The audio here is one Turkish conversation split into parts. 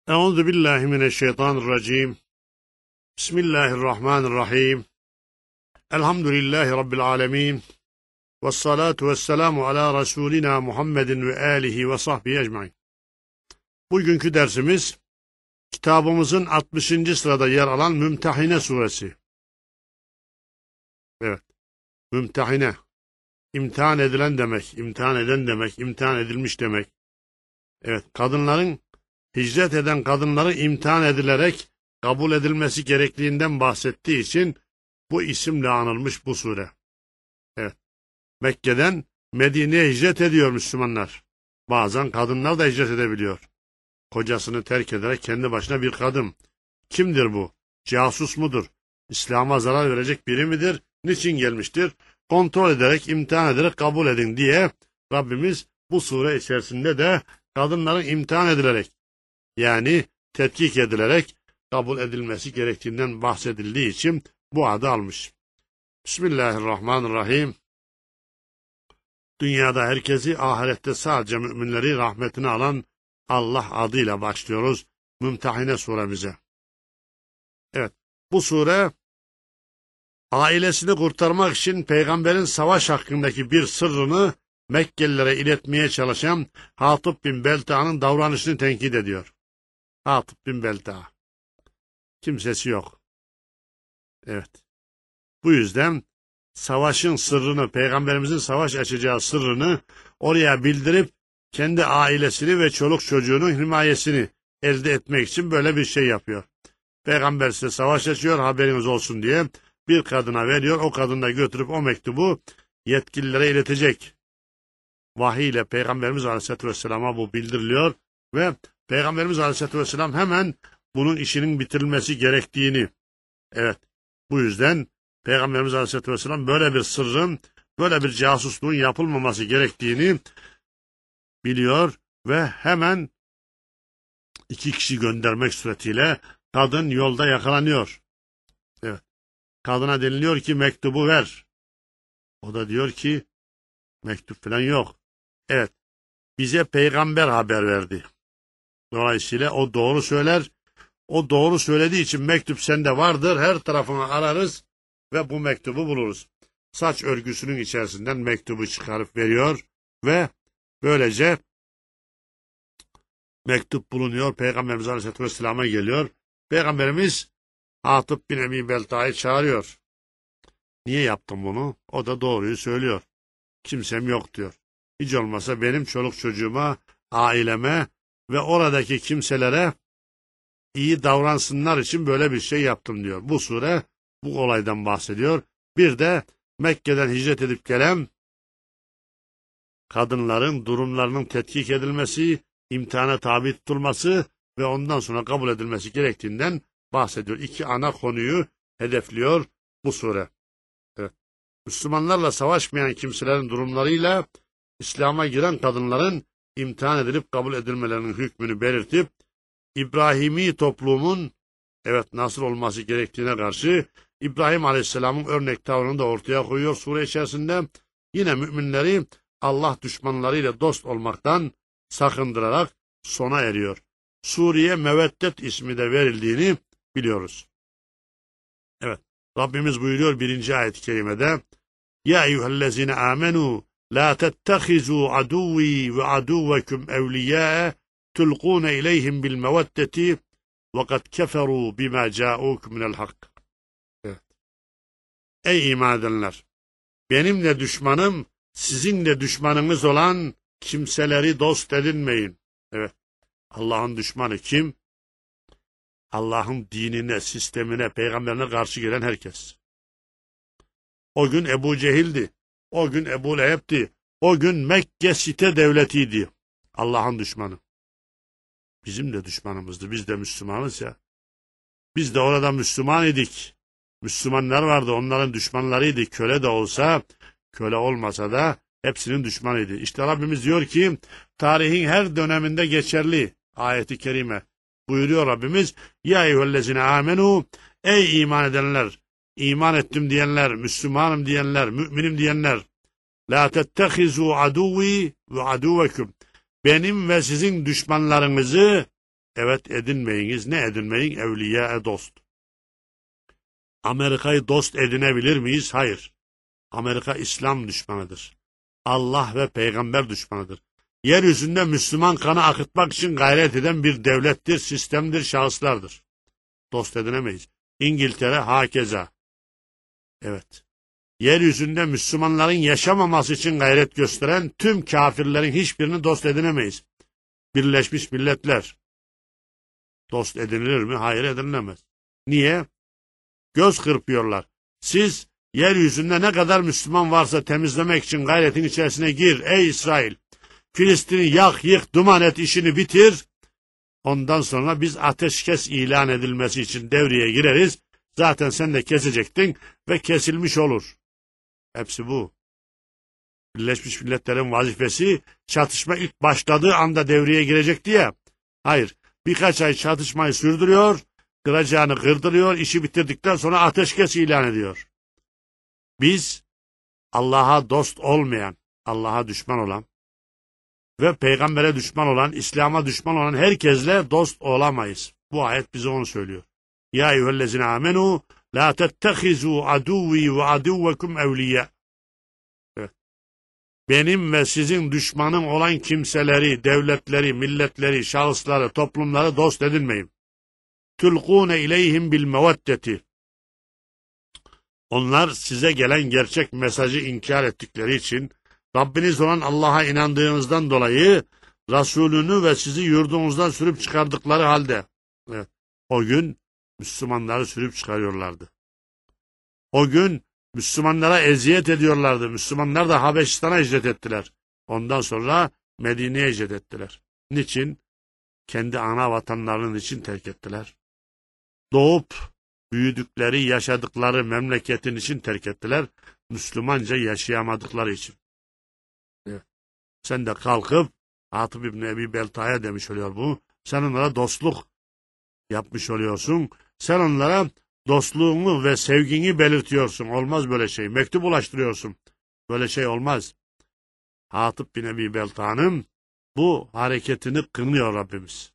Euzu billahi mineşşeytanirracim. Bismillahirrahmanirrahim. Elhamdülillahi rabbil alamin. Ves salatu vesselamu ala rasulina Muhammedin ve alihi ve sahbihi ecmaîn. Bugünkü dersimiz kitabımızın 60. sırada yer alan Mümtehine suresi. Evet. Mümtehine. İmtihan edilen demek, imtihan eden demek, imtihan edilmiş demek. Evet, hicret eden kadınları imtihan edilerek kabul edilmesi gerektiğinden bahsettiği için bu isimle anılmış bu sure. Evet. Mekke'den Medine'ye hicret ediyor Müslümanlar. Bazen kadınlar da hicret edebiliyor. Kocasını terk ederek kendi başına bir kadın. Kimdir bu? Casus mudur? İslam'a zarar verecek biri midir? Niçin gelmiştir? Kontrol ederek, imtihan ederek kabul edin diye Rabbimiz bu sure içerisinde de kadınların imtihan edilerek, yani tetkik edilerek kabul edilmesi gerektiğinden bahsedildiği için bu adı almış. Bismillahirrahmanirrahim. Dünyada herkesi, ahirette sadece müminleri rahmetine alan Allah adıyla başlıyoruz Mümtehine suremize. Evet, bu sure ailesini kurtarmak için peygamberin savaş hakkındaki bir sırrını Mekkelilere iletmeye çalışan Hatib bin Belta'nın davranışını tenkit ediyor. Hatib bin Belta. Kimsesi yok. Evet. Bu yüzden savaşın sırrını, peygamberimizin savaş açacağı sırrını oraya bildirip kendi ailesini ve çoluk çocuğunun himayesini elde etmek için böyle bir şey yapıyor. Peygamber size savaş açıyor, haberiniz olsun diye bir kadına veriyor. O kadın da götürüp o mektubu yetkililere iletecek. Vahiy ile Peygamberimiz Aleyhisselatü Vesselam'a bu bildiriliyor ve Peygamberimiz Aleyhisselatü Vesselam hemen bunun işinin bitirilmesi gerektiğini, evet, bu yüzden Peygamberimiz Aleyhisselatü Vesselam böyle bir sırrın, böyle bir casusluğun yapılmaması gerektiğini biliyor ve hemen 2 kişi göndermek suretiyle kadın yolda yakalanıyor. Evet. Kadına deniliyor ki mektubu ver. O da diyor ki mektup falan yok. Evet. Bize peygamber haber verdi. Dolayısıyla o doğru söyler. O doğru söylediği için mektup sende vardır. Her tarafını ararız ve bu mektubu buluruz. Saç örgüsünün içerisinden mektubu çıkarıp veriyor ve böylece mektup bulunuyor. Peygamberimiz Aleyhisselatü Vesselam'a geliyor. Peygamberimiz Hatib bin Ebi Belta'yı çağırıyor. Niye yaptın bunu? O da doğruyu söylüyor. Kimsem yok diyor. Hiç olmasa benim çoluk çocuğuma, aileme ve oradaki kimselere iyi davransınlar için böyle bir şey yaptım diyor. Bu sure bu olaydan bahsediyor. Bir de Mekke'den hicret edip gelen kadınların durumlarının tetkik edilmesi, imtihana tabi tutulması ve ondan sonra kabul edilmesi gerektiğinden bahsediyor. 2 ana konuyu hedefliyor bu sure. Evet. Müslümanlarla savaşmayan kimselerin durumlarıyla İslam'a giren kadınların imtihan edilip kabul edilmelerinin hükmünü belirtip İbrahimi toplumun nasıl olması gerektiğine karşı İbrahim Aleyhisselam'ın örnek tavrını da ortaya koyuyor sure içerisinde. Yine müminleri Allah düşmanlarıyla dost olmaktan sakındırarak sona eriyor. Suriye Meveddet ismi de verildiğini biliyoruz. Evet. Rabbimiz buyuruyor 1. ayet-i kerimede: Ya eyyühellezine amenu la tettehizu aduvi ve aduvekum evliyâe tulqûne ileyhim bil meveddeti ve kad keferû bima câûkum minel hak. Evet. Ey iman edenler! Benim de düşmanım, sizin de düşmanınız olan kimseleri dost edinmeyin. Evet. Allah'ın düşmanı kim? Allah'ın dinine, sistemine, peygamberine karşı gelen herkes. O gün Ebu Cehil'di. O gün Ebu Leheb'di. O gün Mekke site devletiydi. Allah'ın düşmanı. Bizim de düşmanımızdı. Biz de Müslümanız ya. Biz de orada Müslüman idik. Müslümanlar vardı. Onların düşmanlarıydı. Köle de olsa, köle olmasa da hepsinin düşmanıydı. İşte Rabbimiz diyor ki tarihin her döneminde geçerli ayeti kerime. Buyuruyor Rabbimiz: Ya eyyühellezine amenu, ey iman edenler, iman ettim diyenler, Müslümanım diyenler, müminim diyenler, la tettehizu aduvi ve aduvekum, benim ve sizin düşmanlarınızı Evet, edinmeyiniz. Ne edinmeyin? Evliya dost. Amerika'yı dost edinebilir miyiz? Hayır. Amerika İslam düşmanıdır. Allah ve peygamber düşmanıdır. Yeryüzünde Müslüman kanı akıtmak için gayret eden bir devlettir, sistemdir, şahıslardır. Dost edinemeyiz. İngiltere hakeza. Evet. Yeryüzünde Müslümanların yaşamaması için gayret gösteren tüm kafirlerin hiçbirini dost edinemeyiz. Birleşmiş Milletler. Dost edinilir mi? Hayır, edinilemez. Niye? Göz kırpıyorlar. Siz yeryüzünde ne kadar Müslüman varsa temizlemek için gayretin içerisine gir ey İsrail. Filistin'i yak, yık, duman et, işini bitir. Ondan sonra biz ateşkes ilan edilmesi için devreye gireriz. Zaten sen de kesecektin ve kesilmiş olur. Hepsi bu. Birleşmiş Milletler'in vazifesi çatışma ilk başladığı anda devreye girecekti ya. Hayır, birkaç ay çatışmayı sürdürüyor, kıracağını kırdırıyor, işi bitirdikten sonra ateşkes ilan ediyor. Biz Allah'a dost olmayan, Allah'a düşman olan ve peygambere düşman olan, İslam'a düşman olan herkesle dost olamayız. Bu ayet bize onu söylüyor. Ya eyyühellezine amenu la tettehizu aduvi ve aduvekum evliya. Benim ve sizin düşmanım olan kimseleri, devletleri, milletleri, şahısları, toplumları dost edinmeyin. Tulqune ileyhim bil meveddeti. Onlar size gelen gerçek mesajı inkar ettikleri için, Rabbiniz olan Allah'a inandığınızdan dolayı Resulünü ve sizi yurdunuzdan sürüp çıkardıkları halde, evet, o gün Müslümanları sürüp çıkarıyorlardı. O gün Müslümanlara eziyet ediyorlardı. Müslümanlar da Habeşistan'a hicret ettiler. Ondan sonra Medine'ye hicret ettiler. Niçin? Kendi ana vatanlarının için terk ettiler. Doğup büyüdükleri, yaşadıkları memleketin için terk ettiler. Müslümanca yaşayamadıkları için. Evet. Sen de kalkıp Hatib İbni Ebi Belta'ya demiş oluyor bu. Sen onlara dostluk yapmış oluyorsun. Sen onlara dostluğunu ve sevgini belirtiyorsun. Olmaz böyle şey. Mektup ulaştırıyorsun. Böyle şey olmaz. Hatib bin Ebi Belta'nın bu hareketini kınıyor Rabbimiz.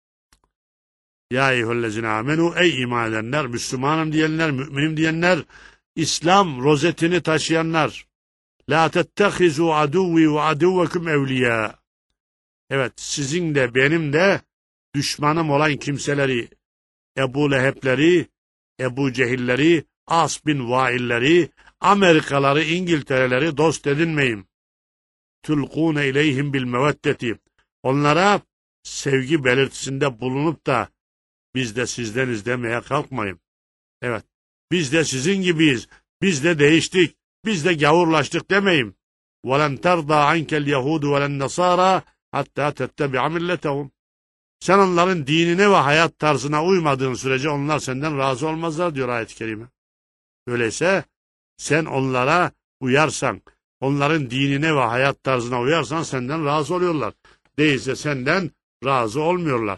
Ya eyyühellezine amenu, ey iman edenler, Müslümanım diyenler, müminim diyenler, İslam rozetini taşıyanlar. La tettehizu aduvi ve aduvekum evliya. Evet, sizin de benim de düşmanım olan kimseleri, Ebu Leheb'leri, Ebu Cehilleri, As bin Vailleri, Amerikaları, İngiltereleri dost edinmeyin. Tulqune ileyhim bil meveddeti. Onlara sevgi belirtisinde bulunup da biz de sizdeniz demeye kalkmayın. Evet, biz de sizin gibiyiz, biz de değiştik, biz de gavurlaştık demeyin. وَلَنْ تَرْضَى عَنْكَ الْيَهُودُ وَلَنْ نَصَارَى حَتَّى تَتَّبِعَ مِلَّتَهُمْ. Sen onların dinine ve hayat tarzına uymadığın sürece onlar senden razı olmazlar diyor ayet-i kerime. Öyleyse sen onlara uyarsan, onların dinine ve hayat tarzına uyarsan senden razı oluyorlar. Değilse senden razı olmuyorlar.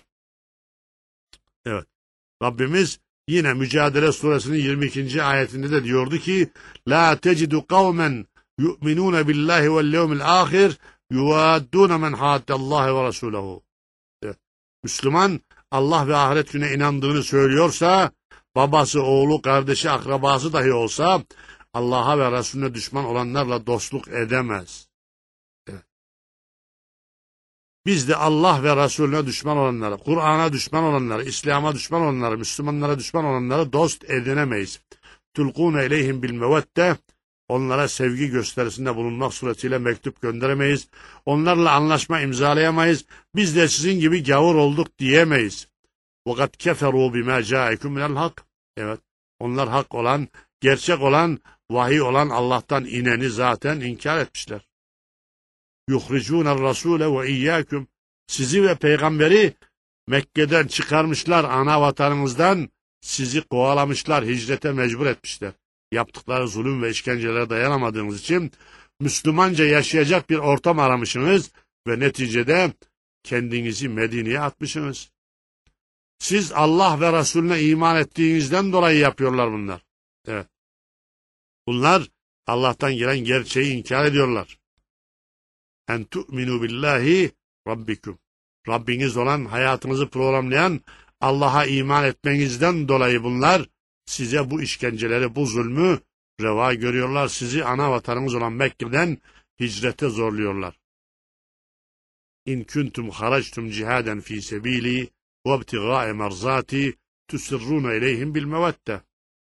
Evet. Rabbimiz yine Mücadele Suresinin 22. ayetinde de diyordu ki La tecidu kavmen yu'minune billahi vel yevmil ahir yuvaddune men haddallahi ve rasulehu. Müslüman Allah ve ahiret gününe inandığını söylüyorsa, babası, oğlu, kardeşi, akrabası dahi olsa Allah'a ve Resulüne düşman olanlarla dostluk edemez. Evet. Biz de Allah ve Resulüne düşman olanları, Kur'an'a düşman olanları, İslam'a düşman olanları, Müslümanlara düşman olanları dost edinemeyiz. Tulqune ileyhim bil mevedde. Onlara sevgi gösterisinde bulunmak suretiyle mektup gönderemeyiz. Onlarla anlaşma imzalayamayız. Biz de sizin gibi gavur olduk diyemeyiz. وَقَدْ كَفَرُوا بِمَا جَاءَكُمْ مِنَ الْحَقِّ. Evet, onlar hak olan, gerçek olan, vahiy olan Allah'tan ineni zaten inkar etmişler. يُخْرِجُونَ الرَّسُولَ وَاِيَّاكُمْ. Sizi ve peygamberi Mekke'den çıkarmışlar, ana vatanınızdan sizi kovalamışlar, hicrete mecbur etmişler. Yaptıkları zulüm ve işkencelere dayanamadığınız için Müslümanca yaşayacak bir ortam aramışsınız ve neticede kendinizi Medine'ye atmışsınız. Siz Allah ve Resulüne iman ettiğinizden dolayı yapıyorlar bunlar. Evet. Bunlar Allah'tan gelen gerçeği inkar ediyorlar. En tu'minu billahi rabbikum. Rabbiniz olan, hayatınızı programlayan Allah'a iman etmenizden dolayı bunlar size bu işkenceleri, bu zulmü reva görüyorlar. Sizi ana vatanınız olan Mekke'den hicrete zorluyorlar. İn kuntum haractum cihaden fi sebili ve ibtigâe merzati tusirrûne ileyhim bil mevette.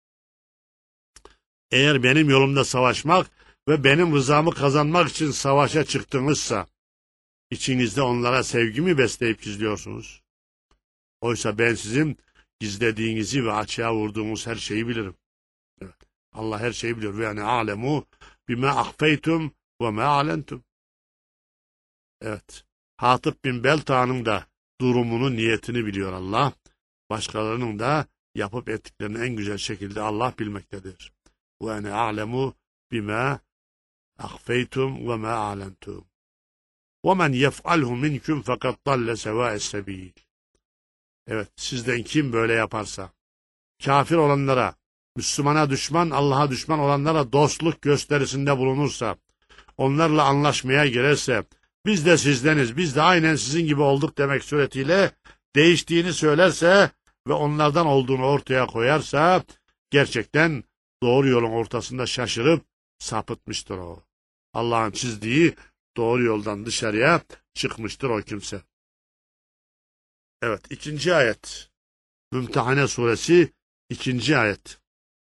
Eğer benim yolumda savaşmak ve benim rızamı kazanmak için savaşa çıktınızsa, içinizde onlara sevgimi besleyip gizliyorsunuz. Oysa ben sizin gizlediğinizi ve açığa vurduğunuz her şeyi bilirim. Evet. Allah her şeyi biliyor. Ve yani alemu bime ahfeytum ve me alentum. Evet. Hatip bin Belta'nın da durumunu, niyetini biliyor Allah. Başkalarının da yapıp ettiklerini en güzel şekilde Allah bilmektedir. Ve yani alemu bime ahfeytum ve me alentum. Ve men yef'alhu minkum fakat dalle sevâ'es sebil. Evet, sizden kim böyle yaparsa, kafir olanlara, Müslümana düşman, Allah'a düşman olanlara dostluk gösterisinde bulunursa, onlarla anlaşmaya girerse, biz de sizdeniz, biz de aynen sizin gibi olduk demek suretiyle değiştiğini söylerse ve onlardan olduğunu ortaya koyarsa, gerçekten doğru yolun ortasında şaşırıp sapıtmıştır o. Allah'ın çizdiği doğru yoldan dışarıya çıkmıştır o kimse. Evet, 2. ayet. Mümtehane suresi 2. ayet.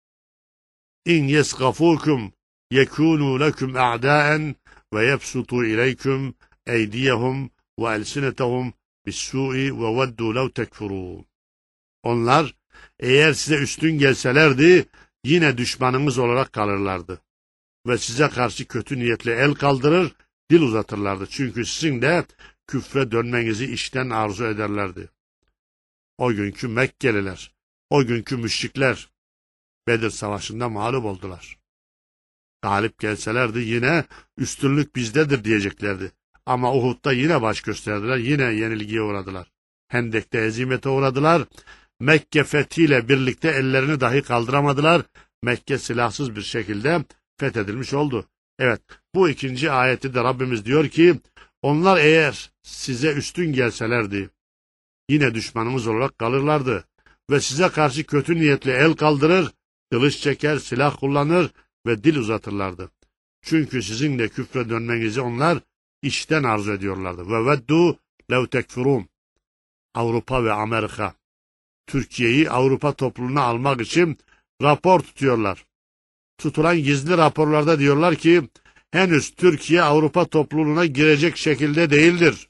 İn yesgafukum yekunu lekum a'daen ve yebsutu ileykum eydiyehum ve elsinetehum bis-su'i ve veddu lev tekfurun. Onlar eğer size üstün gelselerdi yine düşmanınız olarak kalırlardı ve size karşı kötü niyetle el kaldırır, dil uzatırlardı. Çünkü sizin de küfre dönmenizi içten arzu ederlerdi. O günkü Mekkeliler, o günkü müşrikler Bedir Savaşı'nda mağlup oldular. Galip gelselerdi yine üstünlük bizdedir diyeceklerdi. Ama Uhud'da yine baş gösterdiler, yine yenilgiye uğradılar. Hendek'te hezimete uğradılar. Mekke fethiyle birlikte ellerini dahi kaldıramadılar. Mekke silahsız bir şekilde fethedilmiş oldu. Evet, bu 2. ayeti de Rabbimiz diyor ki, onlar eğer size üstün gelselerdi, yine düşmanımız olarak kalırlardı ve size karşı kötü niyetle el kaldırır, kılıç çeker, silah kullanır ve dil uzatırlardı. Çünkü sizin de küfre dönmenizi onlar içten arzu ediyorlardı. Ve veddu lev tekfurun. Avrupa ve Amerika, Türkiye'yi Avrupa topluluğuna almak için rapor tutuyorlar. Tutulan gizli raporlarda diyorlar ki, henüz Türkiye Avrupa topluluğuna girecek şekilde değildir.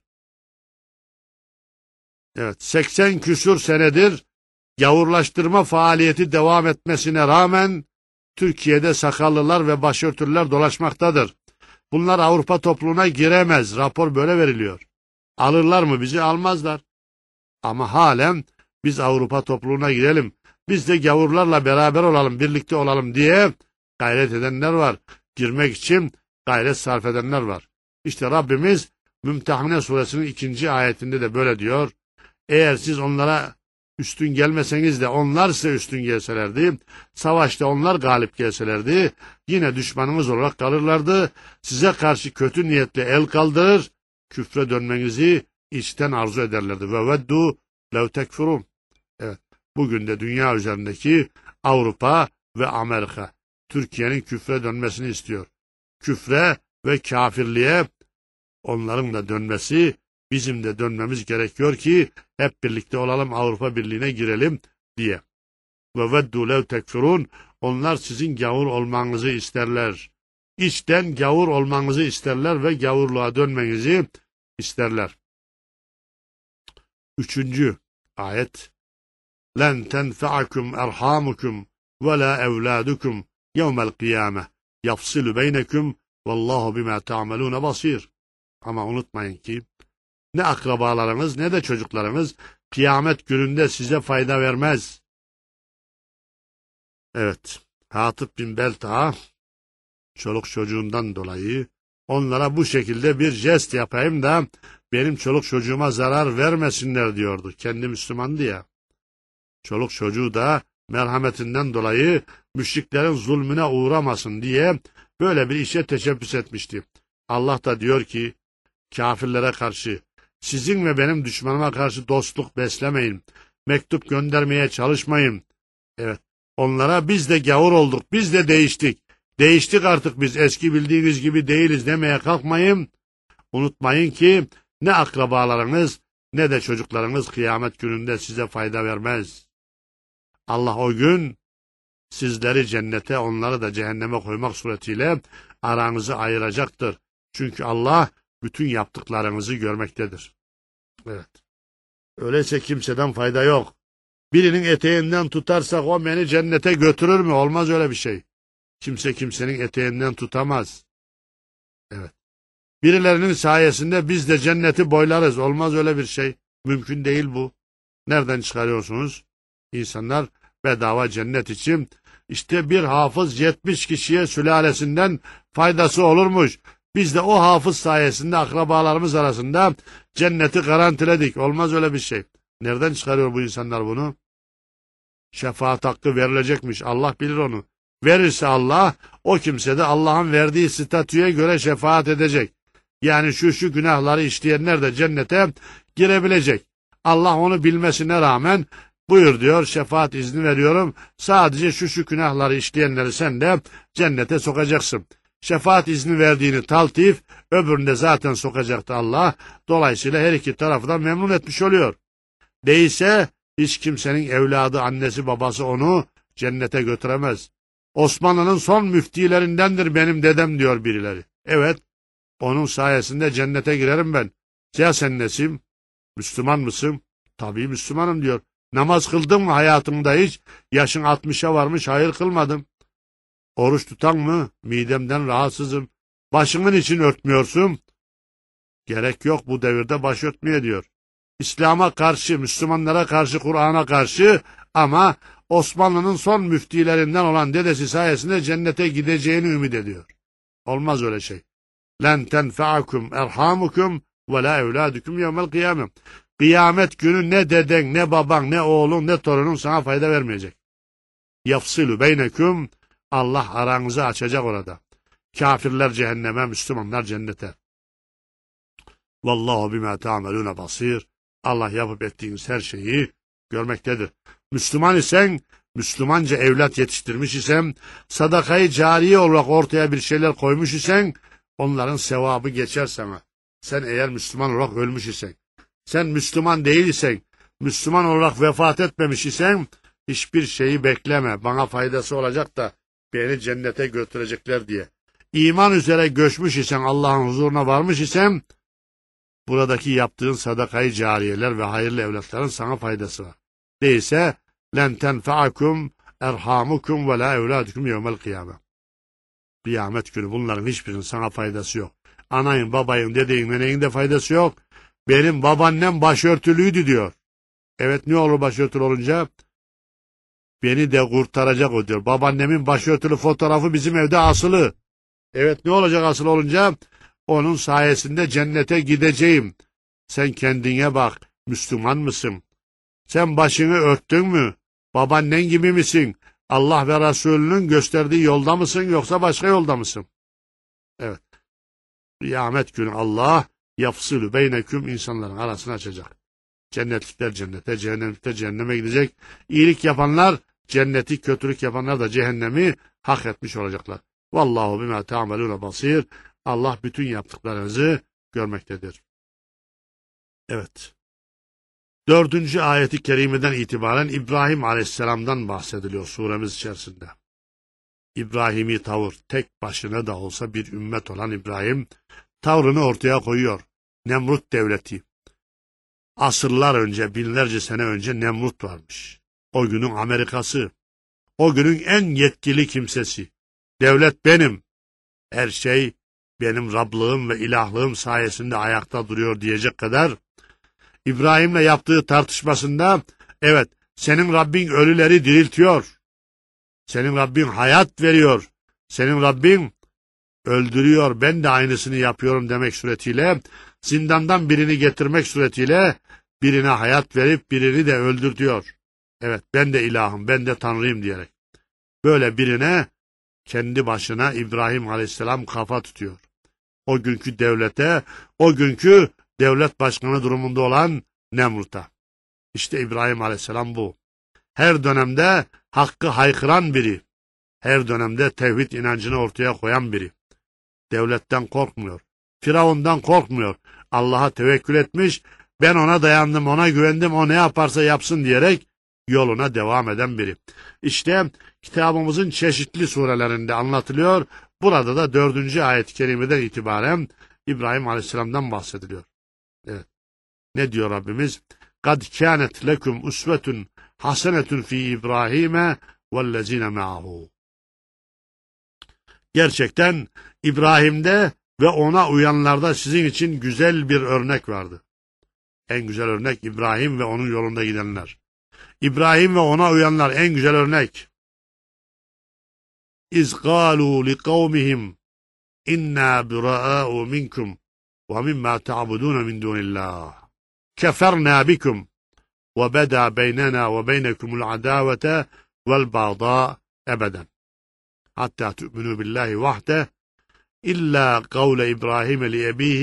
Evet, 80 küsur senedir gavurlaştırma faaliyeti devam etmesine rağmen Türkiye'de sakallılar ve başörtüler dolaşmaktadır. Bunlar Avrupa topluluğuna giremez. Rapor böyle veriliyor. Alırlar mı bizi? Almazlar. Ama halen biz Avrupa topluluğuna girelim, biz de gavurlarla beraber olalım, birlikte olalım diye gayret edenler var. Girmek için gayret sarf edenler var. İşte Rabbimiz Mümtehane suresinin 2. ayetinde de böyle diyor. Eğer siz onlara üstün gelmeseniz de onlar size üstün gelselerdi, savaşta onlar galip gelselerdi, yine düşmanımız olarak kalırlardı, size karşı kötü niyetle el kaldırır, küfre dönmenizi içten arzu ederlerdi. Ve veddu lev tekfurun. Evet, bugün de dünya üzerindeki Avrupa ve Amerika, Türkiye'nin küfre dönmesini istiyor. Küfre ve kafirliğe onların da dönmesi, bizim de dönmemiz gerekiyor ki hep birlikte olalım, Avrupa Birliği'ne girelim diye. Ve veddu lev tekfurun. Onlar sizin gavur olmanızı isterler. İçten gavur olmanızı isterler ve gavurluğa dönmenizi isterler. 3. ayet. Len tenfa'akum erhamukum ve la evladukum yevmel kıyame yafsilu beynekum vallahu bima ta'melun basir. Ama unutmayın ki ne akrabalarınız ne de çocuklarınız kıyamet gününde size fayda vermez. Evet, Hatip bin Belta çoluk çocuğundan dolayı onlara bu şekilde bir jest yapayım da benim çoluk çocuğuma zarar vermesinler diyordu. Kendi Müslümandı ya. Çoluk çocuğu da merhametinden dolayı müşriklerin zulmüne uğramasın diye böyle bir işe teşebbüs etmişti. Allah da diyor ki kafirlere karşı Sizin ve benim düşmanıma karşı dostluk beslemeyin. Mektup göndermeye çalışmayın. Evet, onlara biz de gavur olduk, biz de değiştik. Değiştik artık biz, eski bildiğiniz gibi değiliz demeye kalkmayın. Unutmayın ki ne akrabalarınız ne de çocuklarınız kıyamet gününde size fayda vermez. Allah o gün sizleri cennete, onları da cehenneme koymak suretiyle aranızı ayıracaktır. Çünkü Allah bütün yaptıklarınızı görmektedir. Evet. Öyleyse kimseden fayda yok. Birinin eteğinden tutarsak o beni cennete götürür mü? Olmaz öyle bir şey. Kimse kimsenin eteğinden tutamaz. Evet. Birilerinin sayesinde biz de cenneti boylarız. Olmaz öyle bir şey. Mümkün değil bu. Nereden çıkarıyorsunuz? İnsanlar bedava cennet için işte bir hafız 70 kişiye sülalesinden faydası olurmuş. Biz de o hafız sayesinde akrabalarımız arasında cenneti garantiledik. Olmaz öyle bir şey. Nereden çıkarıyor bu insanlar bunu? Şefaat hakkı verilecekmiş. Allah bilir onu. Verirse Allah, o kimse de Allah'ın verdiği statüye göre şefaat edecek. Yani şu günahları işleyenler de cennete girebilecek. Allah onu bilmesine rağmen buyur diyor, şefaat izni veriyorum. Sadece şu günahları işleyenleri sen de cennete sokacaksın. Şefaat izni verdiğini taltif, öbüründe zaten sokacaktı Allah. Dolayısıyla her iki tarafı da memnun etmiş oluyor. Değilse hiç kimsenin evladı, annesi, babası onu cennete götüremez. Osmanlı'nın son müftilerindendir benim dedem diyor birileri. Evet, onun sayesinde cennete girerim ben. Ya sen nesin? Müslüman mısın? Tabii Müslümanım diyor. Namaz kıldın mı hayatımda hiç? Yaşın 60'a varmış, hayır kılmadım. Oruç tutan mı? Midemden rahatsızım. Başımın için örtmüyorsun. Gerek yok bu devirde baş örtmeye diyor. İslam'a karşı, Müslümanlara karşı, Kur'an'a karşı ama Osmanlı'nın son müftilerinden olan dedesi sayesinde cennete gideceğini ümit ediyor. Olmaz öyle şey. لَنْ تَنْفَعَكُمْ اَرْحَامُكُمْ وَلَا اَوْلَادُكُمْ يَوْمَ الْقِيَامَةِ Kıyamet günü ne deden, ne baban, ne oğlun, ne torunun sana fayda vermeyecek. يَفْصِلُ بَيْنَكُمْ Allah aranızı açacak orada. Kafirler cehenneme, Müslümanlar cennete. Vallahu bima ta'melun basir. Allah yapıp ettiğiniz her şeyi görmektedir. Müslüman isen, Müslümanca evlat yetiştirmiş isen, sadakayı cariye olarak ortaya bir şeyler koymuş isen, onların sevabı geçer sana. Sen eğer Müslüman olarak ölmüş isen, sen Müslüman değil isen, Müslüman olarak vefat etmemiş isen, hiçbir şeyi bekleme. Bana faydası olacak da beni cennete götürecekler diye. İman üzere göçmüş isen, Allah'ın huzuruna varmış isen, buradaki yaptığın sadakayı cariyeler ve hayırlı evlatların sana faydası var. Değilse len tenfa'akum erhamukum ve la evladukum yevmel kıyame. Kıyamet günü bunların hiçbirinin sana faydası yok. Anayın, babayın, dedeyin, neneyin de faydası yok. Benim babaannem başörtülüydü diyor. Evet, ne olur başörtülü olunca? Beni de kurtaracak o diyor. Babaannemin başörtülü fotoğrafı bizim evde asılı. Evet, ne olacak asılı olunca? Onun sayesinde cennete gideceğim. Sen kendine bak, Müslüman mısın? Sen başını örttün mü? Babaannen gibi misin? Allah ve Resulünün gösterdiği yolda mısın yoksa başka yolda mısın? Evet. Kıyamet günü Allah yafsılü beyneküm insanların arasını açacak. Cennetlikler cennete, cehennemlikler cehenneme gidecek. İyilik yapanlar cenneti, kötülük yapanlar da cehennemi hak etmiş olacaklar. Vallahu bima ta'melun basir. Allah bütün yaptıklarınızı görmektedir. Evet. 4. ayeti kerimeden itibaren İbrahim Aleyhisselam'dan bahsediliyor suremiz içerisinde. İbrahimi tavır, tek başına da olsa bir ümmet olan İbrahim, tavrını ortaya koyuyor. Nemrut devleti. Asırlar önce, binlerce sene önce Nemrut varmış. O günün Amerikası, o günün en yetkili kimsesi. Devlet benim, her şey benim Rablığım ve ilahlığım sayesinde ayakta duruyor diyecek kadar, İbrahim'le yaptığı tartışmasında, evet, senin Rabbin ölüleri diriltiyor, senin Rabbin hayat veriyor, senin Rabbin öldürüyor, ben de aynısını yapıyorum demek suretiyle, zindandan birini getirmek suretiyle, birine hayat verip birini de öldürtüyor. Evet, ben de ilahım, ben de Tanrıyım diyerek. Böyle birine kendi başına İbrahim Aleyhisselam kafa tutuyor. O günkü devlete, o günkü devlet başkanı durumunda olan Nemrut'a. İşte İbrahim Aleyhisselam bu. Her dönemde hakkı haykıran biri. Her dönemde tevhid inancını ortaya koyan biri. Devletten korkmuyor. Firavundan korkmuyor. Allah'a tevekkül etmiş, ben ona dayandım, ona güvendim, o ne yaparsa yapsın diyerek yoluna devam eden biri. İşte kitabımızın çeşitli surelerinde anlatılıyor. Burada da 4. ayet-i kerimeden itibaren İbrahim Aleyhisselam'dan bahsediliyor. Evet. Ne diyor Rabbimiz? قَدْ كَانَتْ لَكُمْ اُسْوَةٌ حَسَنَةٌ فِي İbrahim'e وَالَّذ۪ينَ مَعَهُ. Gerçekten İbrahim'de ve ona uyanlarda sizin için güzel bir örnek vardı. En güzel örnek İbrahim ve onun yolunda gidenler. İbrahim ve ona uyanlar en güzel örnek. İz قَالُوا لِقَوْمِهِمْ اِنَّا بُرَآءُ مِنْكُمْ وَمِمَّا تَعْبُدُونَ مِنْ دُونِ اللّٰهِ كَفَرْنَا بِكُمْ وَبَدَى بَيْنَنَا وَبَيْنَكُمُ الْعَدَاوَةَ وَالْبَغْضَاءَ أَبَدًا حَتَّى تُؤْمِنُوا بِاللّٰهِ وَحْدَهُ إِلَّا قَوْلَ إِبْرَاهِيمَ لِأَبِيهِ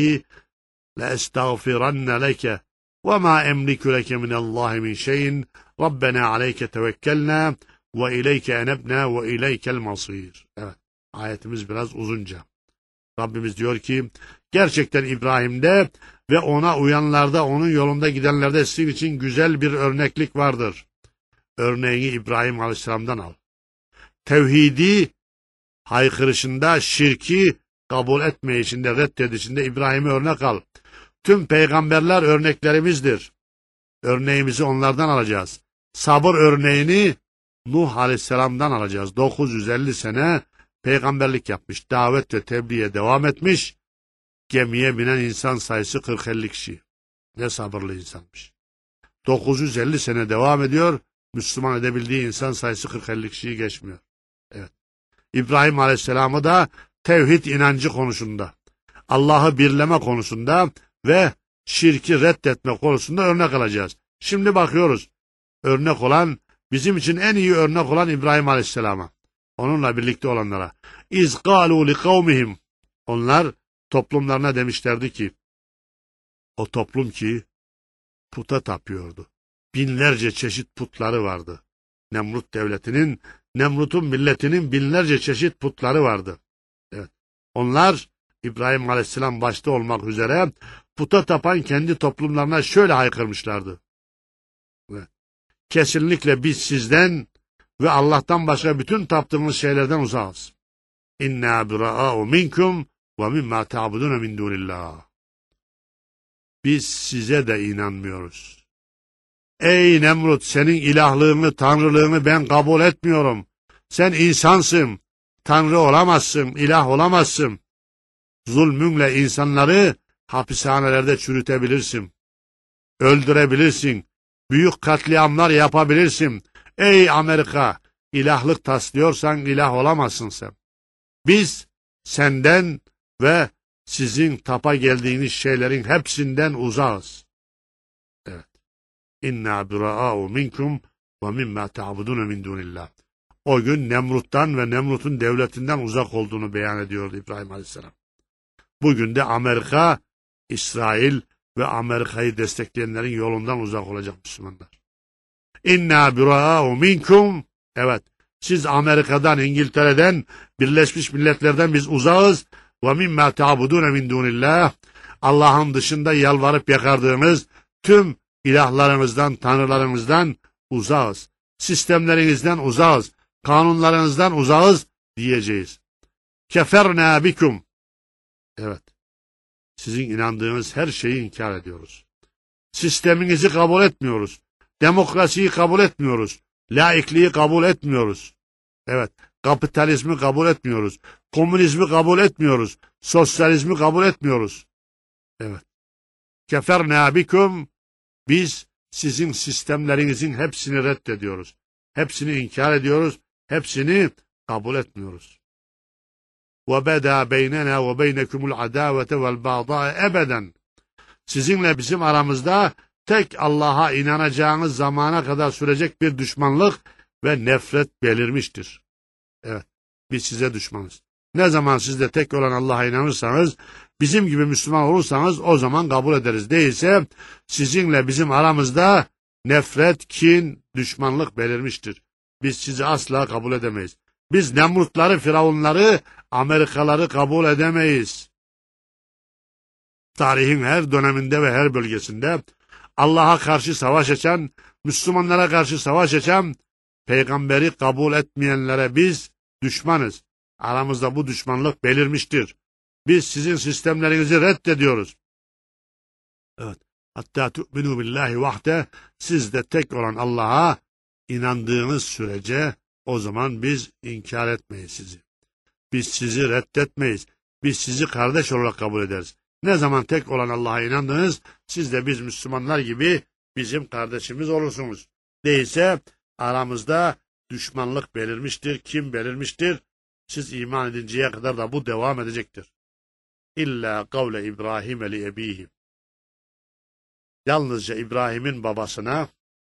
لَأَسْتَغْفِرَنَّ لَكَ وَمَا أَمْلِكُ لَكَ مِنَ اللّٰهِ مِنْ شَيْءٍ رَبَّنَا عَلَيْكَ تَوَكَّلْنَا وَإِلَيْكَ أَنَبْنَا وَإِلَيْكَ الْمَصِيرُ. Evet, ayetimiz biraz uzunca. Rabbimiz diyor ki, gerçekten İbrahim'de ve ona uyanlarda, onun yolunda gidenlerde sizin için güzel bir örneklik vardır. Örneğini İbrahim Aleyhisselam'dan al. Tevhidi haykırışında, şirki kabul etmeyişinde, reddedişinde İbrahim'i örnek al. Tüm peygamberler örneklerimizdir. Örneğimizi onlardan alacağız. Sabır örneğini Nuh Aleyhisselam'dan alacağız. 950 sene peygamberlik yapmış, davet ve tebliğe devam etmiş. Gemiye binen insan sayısı 40-50 kişi. Ne sabırlı insanmış. 950 sene devam ediyor, Müslüman edebildiği insan sayısı 40-50 kişiyi geçmiyor. Evet. İbrahim Aleyhisselam'ı da tevhid inancı konusunda, Allah'ı birleme konusunda ve şirki reddetme konusunda örnek alacağız. Şimdi bakıyoruz. Örnek olan, bizim için en iyi örnek olan İbrahim Aleyhisselam'a. Onunla birlikte olanlara. İz قَالُوا لِقَوْمِهِمْ. Onlar toplumlarına demişlerdi ki, o toplum ki puta tapıyordu. Binlerce çeşit putları vardı. Nemrut devletinin, Nemrut'un milletinin binlerce çeşit putları vardı. Evet. Onlar İbrahim Aleyhisselam başta olmak üzere puta tapan kendi toplumlarına şöyle haykırmışlardı. Evet. Kesinlikle biz sizden ve Allah'tan başka bütün taptığımız şeylerden uzağız. İnna bura'u minkum ve mimma ta'budun min dunillah. Biz size de inanmıyoruz. Ey Nemrut, senin ilahlığını, tanrılığını ben kabul etmiyorum. Sen insansın, tanrı olamazsın, ilah olamazsın. Zulmünle insanları hapishanelerde çürütebilirsin. Öldürebilirsin. Büyük katliamlar yapabilirsin. Ey Amerika, ilahlık taslıyorsan ilah olamazsın sen. Biz senden ve sizin tapa geldiğiniz şeylerin hepsinden uzağız. Evet. İnna bura'u minkum ve mimma ta'budun min dunillah. O gün Nemrut'tan ve Nemrut'un devletinden uzak olduğunu beyan ediyordu İbrahim Aleyhisselam. Bugün de Amerika, İsrail ve Amerika'yı destekleyenlerin yolundan uzak olacak Müslümanlar. İnna bura'u minkum. Evet, siz Amerika'dan, İngiltere'den, Birleşmiş Milletler'den biz uzağız. Ve mimma ta'budun min dunillah. Allah'ın dışında yalvarıp yakardığınız tüm ilahlarınızdan, tanrılarınızdan uzağız. Sistemlerinizden uzağız. Kanunlarınızdan uzağız diyeceğiz. Keferna bikum. Evet. Sizin inandığınız her şeyi inkar ediyoruz. Sisteminizi kabul etmiyoruz. Demokrasiyi kabul etmiyoruz. Laikliği kabul etmiyoruz. Evet. Kapitalizmi kabul etmiyoruz. Komünizmi kabul etmiyoruz. Sosyalizmi kabul etmiyoruz. Evet. Keferna bikum. Biz sizin sistemlerinizin hepsini reddediyoruz. Hepsini inkar ediyoruz. Hepsini kabul etmiyoruz. وَبَدَى بَيْنَنَا وَبَيْنَكُمُ الْعَدَاوَةَ وَالْبَغْضَاءَ ebeden. Sizinle bizim aramızda tek Allah'a inanacağınız zamana kadar sürecek bir düşmanlık ve nefret belirmiştir. Evet, biz size düşmanız. Ne zaman siz de tek olan Allah'a inanırsanız bizim gibi Müslüman olursanız o zaman kabul ederiz. Değilse sizinle bizim aramızda nefret, kin, düşmanlık belirmiştir. Biz sizi asla kabul edemeyiz. Biz Nemrutları, Firavunları, Amerikaları kabul edemeyiz. Tarihin her döneminde ve her bölgesinde Allah'a karşı savaş açan, Müslümanlara karşı savaş açan, peygamberi kabul etmeyenlere biz düşmanız. Aramızda bu düşmanlık belirmiştir. Biz sizin sistemlerinizi reddediyoruz. Evet. Hatta tu'minu billahi vahde, siz de tek olan Allah'a inandığınız sürece o zaman biz inkar etmeyiz sizi. Biz sizi reddetmeyiz. Biz sizi kardeş olarak kabul ederiz. Ne zaman tek olan Allah'a inandınız, siz de biz Müslümanlar gibi bizim kardeşimiz olursunuz. Değilse aramızda düşmanlık belirmiştir, kim belirmiştir? Siz iman edinceye kadar da bu devam edecektir. İlla kavle İbrahim li ebihim. Yalnızca İbrahim'in babasına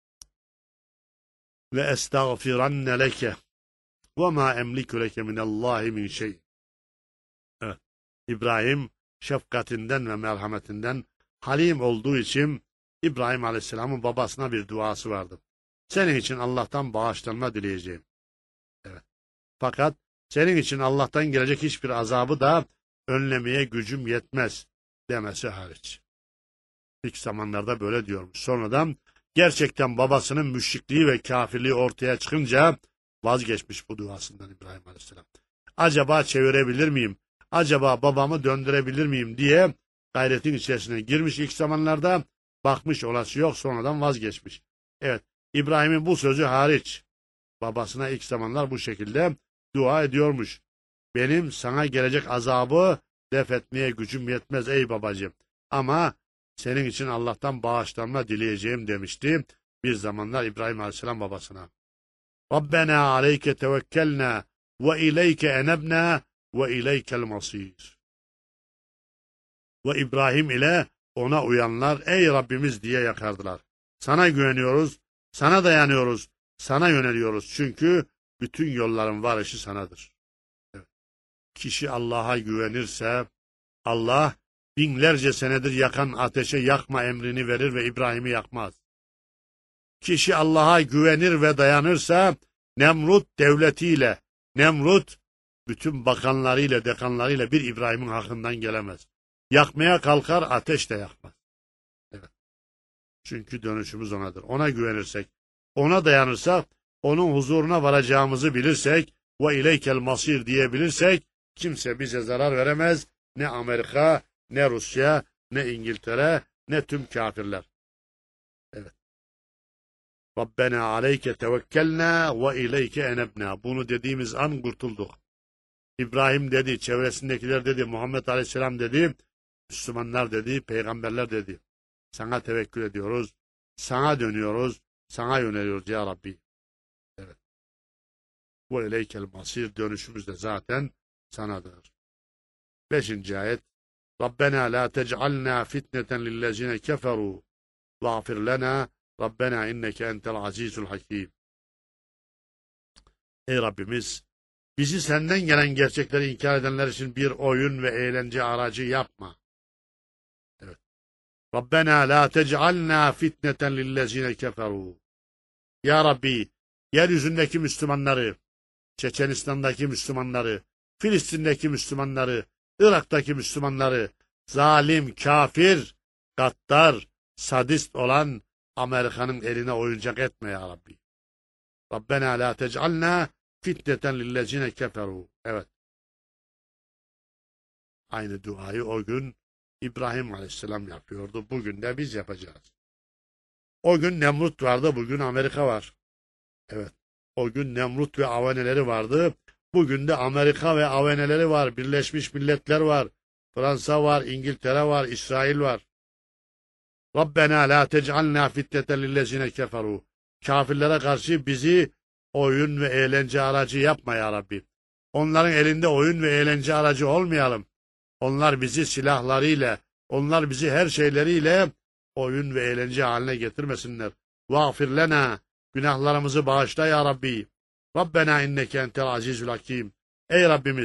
ve estağfiranne leke ve ma emliku leke minallahi min şey. Evet. İbrahim şefkatinden ve merhametinden halim olduğu için İbrahim Aleyhisselam'ın babasına bir duası vardı. Senin için Allah'tan bağışlanma dileyeceğim. Evet. Fakat senin için Allah'tan gelecek hiçbir azabı da önlemeye gücüm yetmez demesi hariç. İlk zamanlarda böyle diyormuş. Sonradan gerçekten babasının müşrikliği ve kafirliği ortaya çıkınca vazgeçmiş bu duasından İbrahim Aleyhisselam. Acaba çevirebilir miyim? Acaba babamı döndürebilir miyim diye gayretin içerisine girmiş ilk zamanlarda, bakmış olası yok, sonradan vazgeçmiş. Evet, İbrahim'in bu sözü hariç babasına ilk zamanlar bu şekilde dua ediyormuş. Benim sana gelecek azabı def etmeye gücüm yetmez ey babacığım. Ama senin için Allah'tan bağışlanma dileyeceğim demişti bir zamanlar İbrahim Aleyhisselam babasına. Rabbena aleyke tevekkelna ve ileyke enebna ve ileykel masir. Ve İbrahim ile ona uyanlar ey Rabbimiz diye yakardılar. Sana güveniyoruz, sana dayanıyoruz, sana yöneliyoruz. Çünkü bütün yolların varışı sanadır. Evet. Kişi Allah'a güvenirse Allah binlerce senedir yakan ateşe yakma emrini verir ve İbrahim'i yakmaz. Kişi Allah'a güvenir ve dayanırsa Nemrut devletiyle, Nemrut bütün bakanlarıyla, dekanlarıyla bir İbrahim'in hakkından gelemez. Yakmaya kalkar, ateş de yakmaz. Evet. Çünkü dönüşümüz onadır. Ona güvenirsek, ona dayanırsak, onun huzuruna varacağımızı bilirsek ve ileykel masir diyebilirsek kimse bize zarar veremez. Ne Amerika, ne Rusya, ne İngiltere, ne tüm kafirler. Evet. Rabbena aleyke tevekkelna ve ileyke enebna. Bunu dediğimiz an kurtulduk. İbrahim dedi, çevresindekiler dedi, Muhammed Aleyhisselam dedi, Müslümanlar dedi, peygamberler dedi. Sana tevekkül ediyoruz, sana dönüyoruz, sana yöneliyoruz ya Rabbi. Evet. Ve ileykel masir, dönüşümüz de zaten sanadır. 5. ayet. Rabbena la tec'alna fitneten lillezine keferu va'fir lena Rabbena inneke entel azizul hakim. Ey Rabbimiz, bizi senden gelen gerçekleri inkar edenler için bir oyun ve eğlence aracı yapma. Evet. Rabbena la tec'alna fitneten lillezine keferu. Ya Rabbi, yeryüzündeki Müslümanları, Çeçenistan'daki Müslümanları, Filistin'deki Müslümanları, Irak'taki Müslümanları, zalim, kafir, gaddar, sadist olan Amerika'nın eline oyuncak etme ya Rabbi. Rabbena la tec'alna fitneten lillezine keferu. Evet. Aynı duayı o gün İbrahim Aleyhisselam yapıyordu. Bugün de biz yapacağız. O gün Nemrut vardı, bugün Amerika var. Evet. O gün Nemrut ve avaneleri vardı. Bugün de Amerika ve avaneleri var. Birleşmiş Milletler var. Fransa var, İngiltere var, İsrail var. Rabbena la tec'alna fitneten lillezine keferu. Kafirlere karşı bizi oyun ve eğlence aracı yapma ya Rabbi. Onların elinde oyun ve eğlence aracı olmayalım. Onlar bizi silahlarıyla, onlar bizi her şeyleriyle oyun ve eğlence haline getirmesinler. Vağfir lena, günahlarımızı bağışla ya Rabbi. Rabbena inneke entel azizül hakim. Ey Rabbimiz,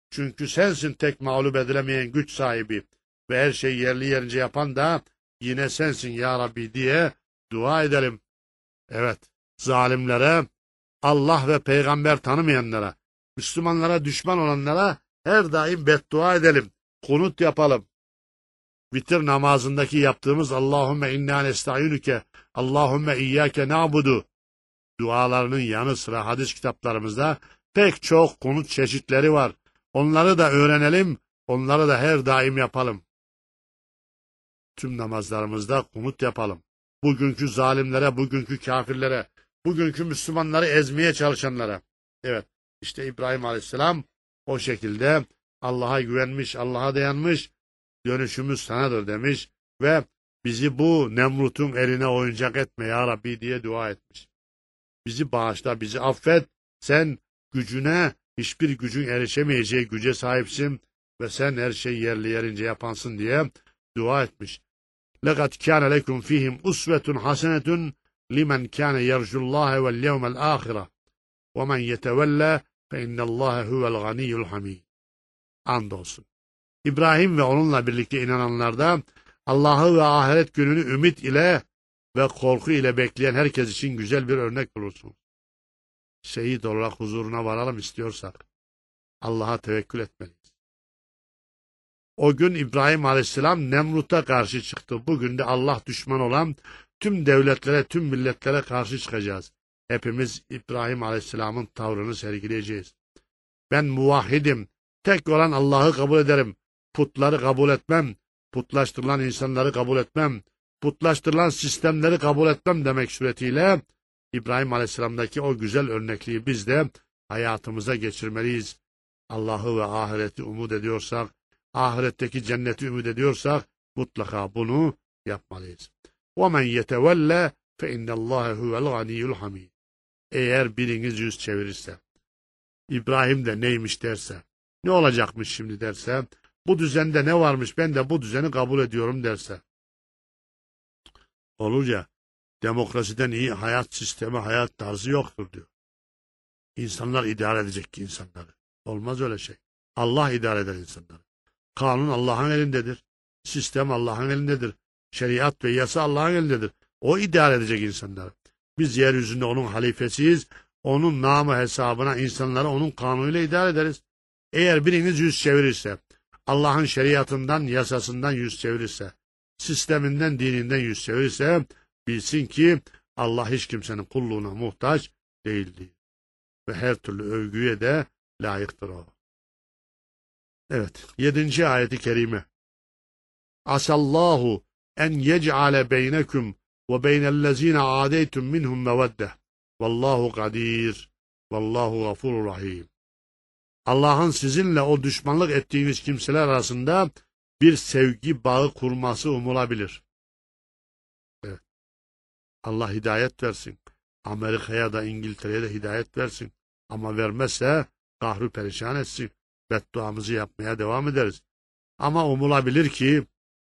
Çünkü sensin tek mağlup edilemeyen güç sahibi ve her şeyi yerli yerince yapan da yine sensin ya Rabbi diye dua edelim. Evet, zalimlere, Allah ve peygamber tanımayanlara, Müslümanlara düşman olanlara her daim beddua edelim. Kunut yapalım. Vitir namazındaki yaptığımız Allahümme inna nesta'inüke, Allahümme iyyâke na'budu dualarının yanı sıra hadis kitaplarımızda pek çok kunut çeşitleri var. Onları da öğrenelim, onları da her daim yapalım. Tüm namazlarımızda kunut yapalım. Bugünkü zalimlere, bugünkü kafirlere, bugünkü Müslümanları ezmeye çalışanlara. Evet, işte İbrahim Aleyhisselam o şekilde Allah'a güvenmiş, Allah'a dayanmış, dönüşümüz sanadır demiş ve bizi bu Nemrut'un eline oyuncak etme ya Rabbi diye dua etmiş. Bizi bağışla, bizi affet, sen gücüne, hiçbir gücün erişemeyeceği güce sahipsin ve sen her şeyi yerli yerince yapansın diye dua etmiş. لَقَدْ كَانَ لَكُمْ فِيهِمْ أُسْوَةٌ حَسَنَةٌ لِمَنْ كَانَ يَرْجُ اللّٰهَ وَالْيَوْمَ الْآخِرَةِ وَمَنْ يَتَوَلَّى فَاِنَّ اللّٰهَ هُوَ الْغَنِيُّ الْحَمِيدُ. Andolsun. İbrahim ve onunla birlikte inananlarda Allah'ı ve ahiret gününü ümit ile ve korku ile bekleyen herkes için güzel bir örnek bulursun. Şehit olarak huzuruna varalım istiyorsak Allah'a tevekkül etmeliyiz. O gün İbrahim Aleyhisselam Nemrut'a karşı çıktı. Bugün de Allah düşman olan tüm devletlere, tüm milletlere karşı çıkacağız. Hepimiz İbrahim Aleyhisselam'ın tavrını sergileyeceğiz. Ben muvahhidim. Tek olan Allah'ı kabul ederim. Putları kabul etmem. Putlaştırılan insanları kabul etmem. Putlaştırılan sistemleri kabul etmem demek suretiyle İbrahim Aleyhisselam'daki o güzel örnekliği biz de hayatımıza geçirmeliyiz. Allah'ı ve ahireti umut ediyorsak, ahiretteki cenneti ümit ediyorsak mutlaka bunu yapmalıyız. وَمَنْ يَتَوَلَّ فَاِنَّ اللّٰهَ هُوَ الْغَنِيُّ الْحَمِيدُ. Eğer biriniz yüz çevirirse, İbrahim de neymiş derse, ne olacakmış şimdi derse, bu düzende ne varmış ben de bu düzeni kabul ediyorum derse, olur ya, demokrasiden iyi hayat sistemi, hayat tarzı yoktur diyor. İnsanlar idare edecek ki insanları. Olmaz öyle şey. Allah idare eder insanları. Kanun Allah'ın elindedir. Sistem Allah'ın elindedir. Şeriat ve yasa Allah'ın elindedir. O idare edecek insanları. Biz yeryüzünde onun halifesiyiz. Onun namı hesabına insanları onun kanunuyla idare ederiz. Eğer biriniz yüz çevirirse, Allah'ın şeriatından, yasasından yüz çevirirse, sisteminden, dininden yüz çevirirse, bilsin ki Allah hiç kimsenin kulluğuna muhtaç değildir. Ve her türlü övgüye de layıktır o. Evet, 7. ayeti kerime. Asallahu en yec'ale beynekum ve beynellezine adeytum minhum mevedde. Vallahu kadir. Vallahu gafurur rahim. Allah'ın sizinle o düşmanlık ettiğiniz kimseler arasında bir sevgi bağı kurması umulabilir. Evet. Allah hidayet versin. Amerika'ya da İngiltere'ye de hidayet versin. Ama vermezse kahru perişan etsin. Bedduamızı yapmaya devam ederiz. Ama umulabilir ki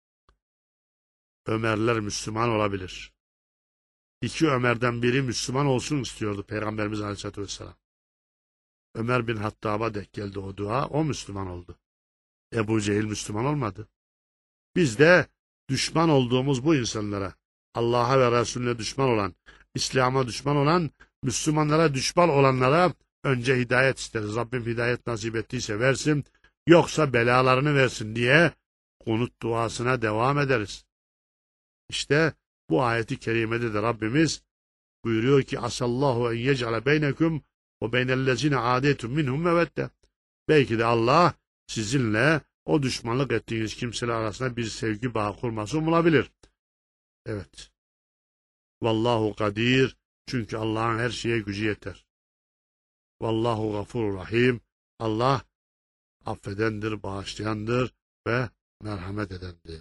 Ömerler Müslüman olabilir. 2 Ömer'den biri Müslüman olsun istiyordu Peygamberimiz Aleyhisselatü Vesselam. Ömer bin Hattab'a denk geldi o dua, o Müslüman oldu. Ebu Cehil Müslüman olmadı. Biz de düşman olduğumuz bu insanlara, Allah'a ve Resulüne düşman olan, İslam'a düşman olan, Müslümanlara düşman olanlara önce hidayet isteriz. Rabbim hidayet nasip ettiyse versin, yoksa belalarını versin diye kunut duasına devam ederiz. İşte bu ayeti kerimede de Rabbimiz buyuruyor ki asallahu en yec'ale beynekum ve beynellezine adeytum minhum mevedde. Belki de Allah sizinle o düşmanlık ettiğiniz kimseler arasında bir sevgi bağı kurması umulabilir. Evet. Vallahu kadir. Çünkü Allah'ın her şeye gücü yeter. Vallahu gafurur rahim. Allah affedendir, bağışlayandır ve merhamet edendir.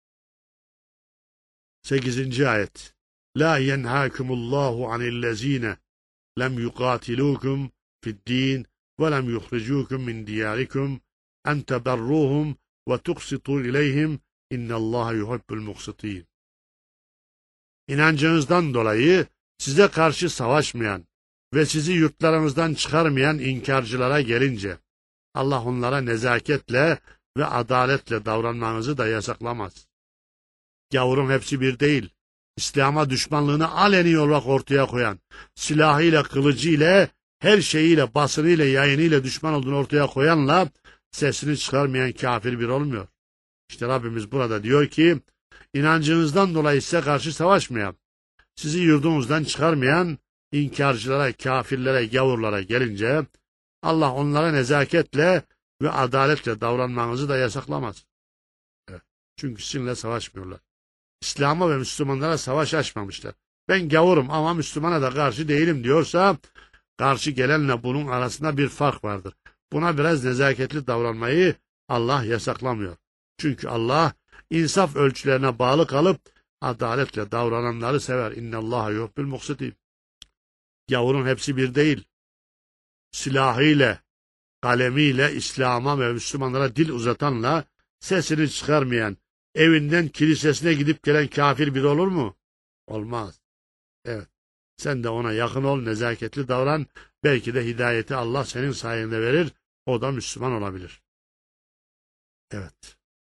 8. ayet. La yenhâkumullahu anillezîne lem yukâtilûkum fi'd-dîn ve lem yuhricûkum min diyârikum en teberrûhum ve tuqsitû ileyhim innallâhe yuhibbul muqsitîn. İnancınızdan dolayı size karşı savaşmayan ve sizi yurtlarınızdan çıkarmayan inkarcılara gelince, Allah onlara nezaketle ve adaletle davranmanızı da yasaklamaz. Gavurun hepsi bir değil. İslam'a düşmanlığını aleni olarak ortaya koyan, silahıyla, kılıcıyla, her şeyiyle, basınıyla, yayınıyla düşman olduğunu ortaya koyanla sesini çıkarmayan kafir bir olmuyor. İşte Rabbimiz burada diyor ki, inancınızdan dolayı size karşı savaşmayan, sizi yurdunuzdan çıkarmayan inkarcılara, kafirlere, gavurlara gelince, Allah onlara nezaketle ve adaletle davranmanızı da yasaklamaz. Evet. Çünkü sizinle savaşmıyorlar. İslam'a ve Müslümanlara savaş açmamışlar. Ben gavurum ama Müslümana da karşı değilim diyorsa, karşı gelenle bunun arasında bir fark vardır. Buna biraz nezaketli davranmayı Allah yasaklamıyor. Çünkü Allah insaf ölçülerine bağlı kalıp adaletle davrananları sever. İnnallâhe yuhibbul muqsitin. Gavurun hepsi bir değil. Silahıyla, kalemiyle İslam'a ve Müslümanlara dil uzatanla sesini çıkarmayan, evinden kilisesine gidip gelen kafir biri olur mu? Olmaz. Evet. Sen de ona yakın ol, nezaketli davran. Belki de hidayeti Allah senin sayende verir. O da Müslüman olabilir. Evet.